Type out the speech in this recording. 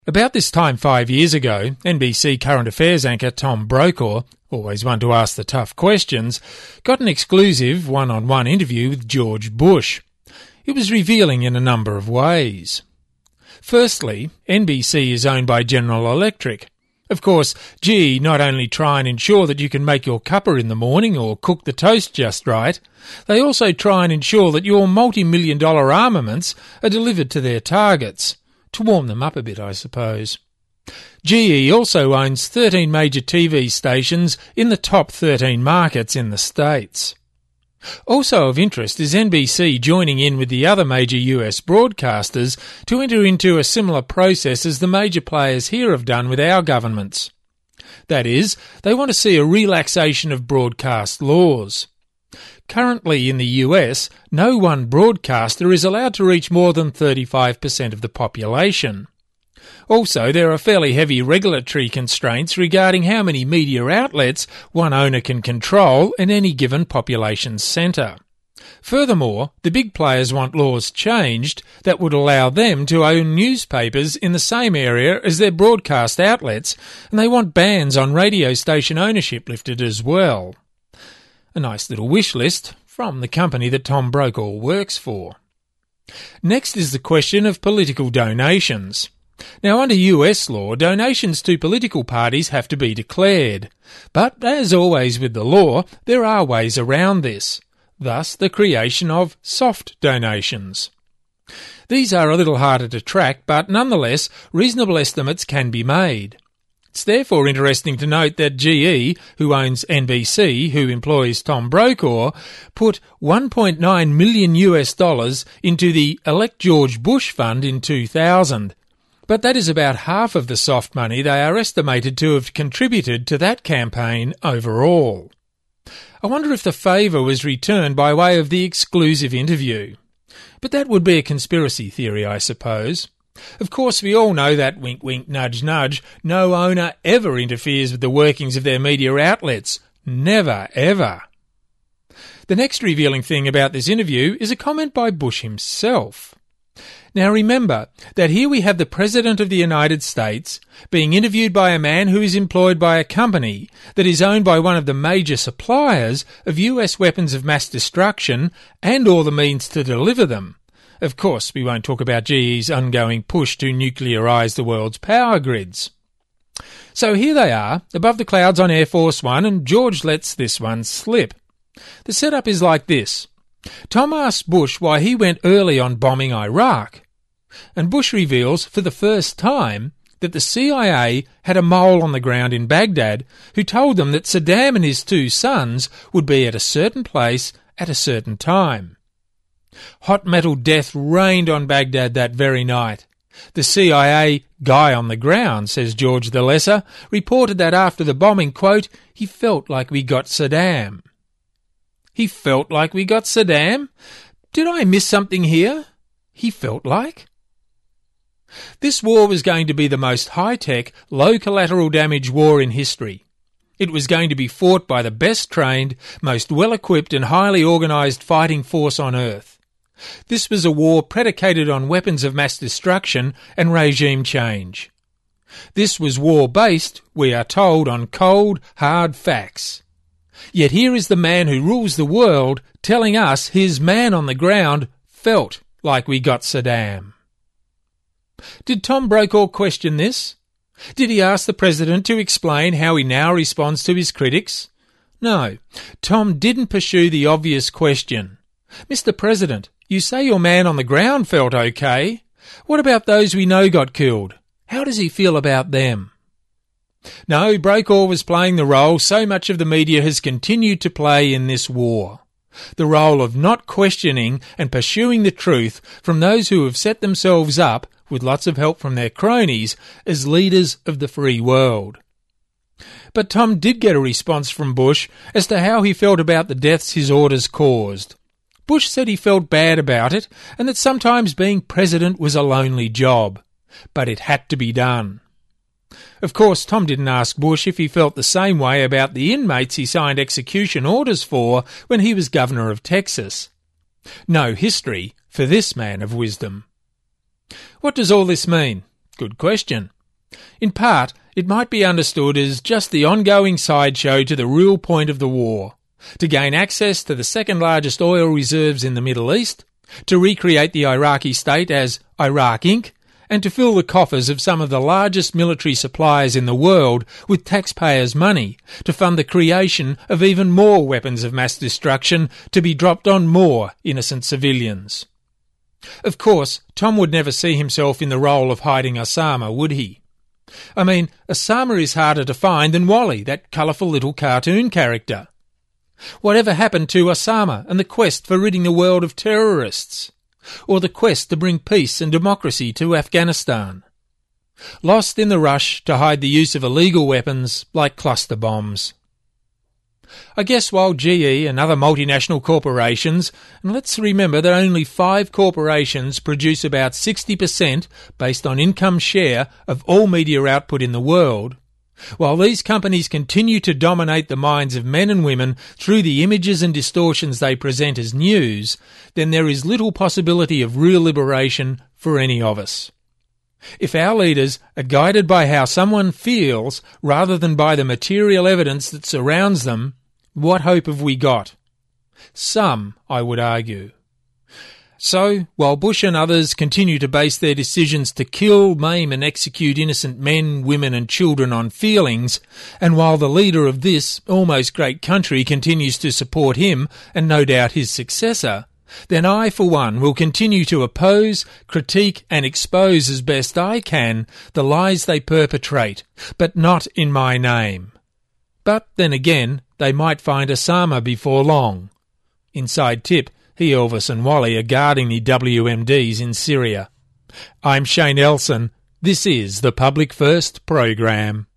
About this time 5 years ago, NBC current affairs anchor Tom Brokaw, always one to ask the tough questions, got an exclusive one-on-one interview with George Bush. It was revealing in a number of ways. Firstly, NBC is owned by General Electric. Of course, GE not only try and ensure that you can make your cuppa in the morning or cook the toast just right, they also try and ensure that your multi-million-dollar armaments are delivered to their targets. To warm them up a bit, I suppose. GE also owns 13 major TV stations in the top 13 markets in the States. Also of interest is NBC joining in with the other major US broadcasters to enter into a similar process as the major players here have done with our governments. That is, they want to see a relaxation of broadcast laws. Currently in the US, no one broadcaster is allowed to reach more than 35% of the population. Also, there are fairly heavy regulatory constraints regarding how many media outlets one owner can control in any given population centre. Furthermore, the big players want laws changed that would allow them to own newspapers in the same area as their broadcast outlets, and they want bans on radio station ownership lifted as well. A nice little wish list from the company that Tom Brokaw works for. Next is the question of political donations. Now, under US law, donations to political parties have to be declared. But, as always with the law, there are ways around this. Thus, the creation of soft donations. These are a little harder to track, but nonetheless, reasonable estimates can be made. It's therefore interesting to note that GE, who owns NBC, who employs Tom Brokaw, put $1.9 million into the Elect George Bush Fund in 2000. But that is about half of the soft money they are estimated to have contributed to that campaign overall. I wonder if the favour was returned by way of the exclusive interview. But that would be a conspiracy theory, I suppose. Of course, we all know that, wink wink nudge nudge, no owner ever interferes with the workings of their media outlets. Never, ever. The next revealing thing about this interview is a comment by Bush himself. Now remember that here we have the President of the United States being interviewed by a man who is employed by a company that is owned by one of the major suppliers of US weapons of mass destruction and all the means to deliver them. Of course, we won't talk about GE's ongoing push to nuclearise the world's power grids. So here they are, above the clouds on Air Force One, and George lets this one slip. The setup is like this. Tom asks Bush why he went early on bombing Iraq, and Bush reveals for the first time that the CIA had a mole on the ground in Baghdad who told them that Saddam and his two sons would be at a certain place at a certain time. Hot metal death rained on Baghdad that very night. The CIA guy on the ground, says George the Lesser, reported that after the bombing, quote, he felt like we got Saddam. He felt like we got Saddam? Did I miss something here? He felt like? This war was going to be the most high-tech, low-collateral damage war in history. It was going to be fought by the best-trained, most well-equipped and highly organised fighting force on Earth. This was a war predicated on weapons of mass destruction and regime change. This was war based, we are told, on cold, hard facts. Yet here is the man who rules the world telling us his man on the ground felt like we got Saddam. Did Tom Brokaw question this? Did he ask the President to explain how he now responds to his critics? No, Tom didn't pursue the obvious question. Mr. President, you say your man on the ground felt okay. What about those we know got killed? How does he feel about them? No, Brokaw was playing the role so much of the media has continued to play in this war. The role of not questioning and pursuing the truth from those who have set themselves up, with lots of help from their cronies, as leaders of the free world. But Tom did get a response from Bush as to how he felt about the deaths his orders caused. Bush said he felt bad about it and that sometimes being president was a lonely job, but it had to be done. Of course, Tom didn't ask Bush if he felt the same way about the inmates he signed execution orders for when he was governor of Texas. No history for this man of wisdom. What does all this mean? Good question. In part, it might be understood as just the ongoing sideshow to the real point of the war, to gain access to the second largest oil reserves in the Middle East, to recreate the Iraqi state as Iraq Inc., and to fill the coffers of some of the largest military suppliers in the world with taxpayers' money to fund the creation of even more weapons of mass destruction to be dropped on more innocent civilians. Of course, Tom would never see himself in the role of hiding Osama, would he? I mean, Osama is harder to find than Wally, that colourful little cartoon character. Whatever happened to Osama and the quest for ridding the world of terrorists? Or the quest to bring peace and democracy to Afghanistan? Lost in the rush to hide the use of illegal weapons like cluster bombs. I guess while GE and other multinational corporations, and let's remember that only 5 corporations produce about 60% based on income share of all media output in the world, while these companies continue to dominate the minds of men and women through the images and distortions they present as news, then there is little possibility of real liberation for any of us. If our leaders are guided by how someone feels rather than by the material evidence that surrounds them, what hope have we got? Some, I would argue. So, while Bush and others continue to base their decisions to kill, maim and execute innocent men, women and children on feelings, and while the leader of this almost great country continues to support him and no doubt his successor, then I, for one, will continue to oppose, critique and expose as best I can the lies they perpetrate, but not in my name. But then again, they might find Osama before long. Inside tip, he, Elvis and Wally are guarding the WMDs in Syria. I'm Shane Elson. This is the Public First program.